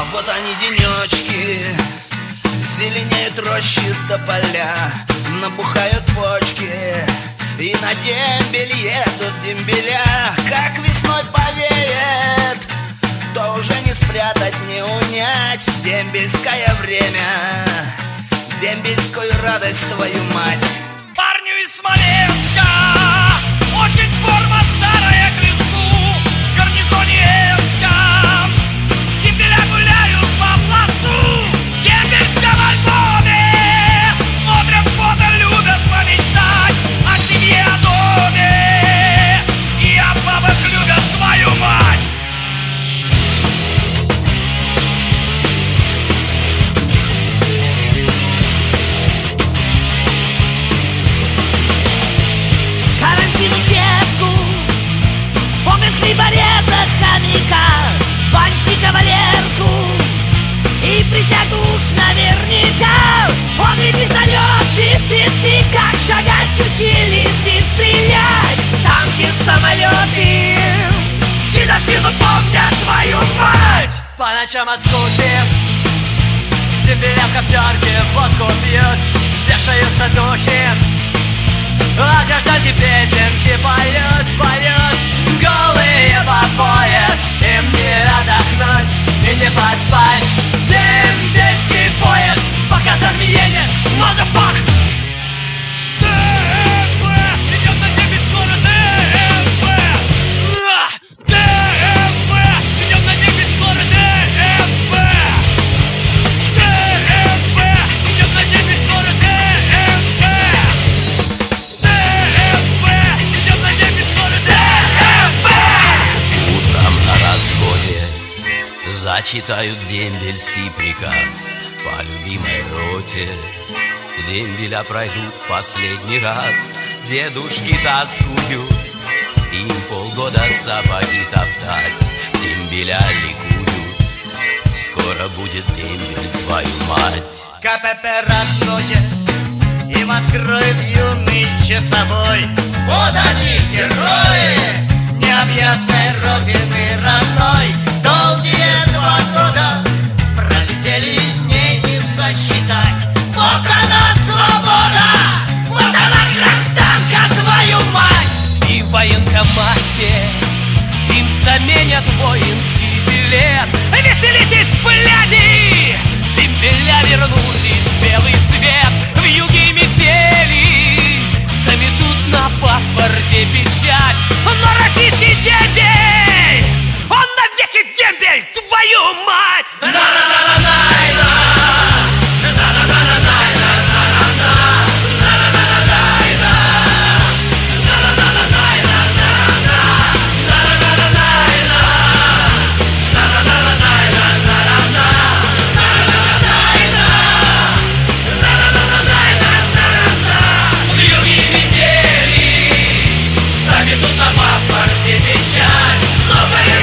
вот они денечки, зеленеют рощи до поля, набухают почки, и на дембель едут дембеля. Как весной повеет, то уже не спрятать, не унять дембельское время, дембельскую радость, твою мать. Парню из Смоленска очень форма старая к лицу. В гарнизоне Эмском дембеля гуляют по плацу. В дембельском альбоме смотрят фото, любят помечтать о семье, о доме и о бабах, любят твою мать. Хлебореза, хомяка, банщика Валерку и присягу уж наверняка. Он ведь и зовет, ты, как шагать учились и стрелять. Танки, самолеты, дедовщину помнят, твою мать. По ночам от скуки дембеля в коптерке водку пьют, вешаются духи, а гражданки песенки поют, поют. Голые по пояс, им не отдохнуть и не поспать. Дембельский поезд, пока замьение, motherfuck. ДМП идет на дембель, скоро ДМП. ДМП идет на дембель, скоро ДМП. ДМП идет на дембель, скоро ДМП. ДМП идет на дембель, скоро ДМП. Утром на расходе зачитают дембельский приказ по любимой роте. Дембеля пройдут в последний раз, дедушки тоскуют, им полгода сапоги топтать. Дембеля ликуют, скоро будет дембель, твою мать. КПП рассудит, им откроет юный часовой. Вот они, герои необъятной родины родной. Долгие 2 года пролетели дней не сосчитать. Вот она свобода, вот она гражданка, твою мать. И в военкомате им заменят воинский билет. Веселитесь, бляди! Дембеля вернулись в белый свет. В юге метели заметут на паспорте печать. Но российский дембель, он навеки дембель, твою мать! Заметут на паспорте печать, но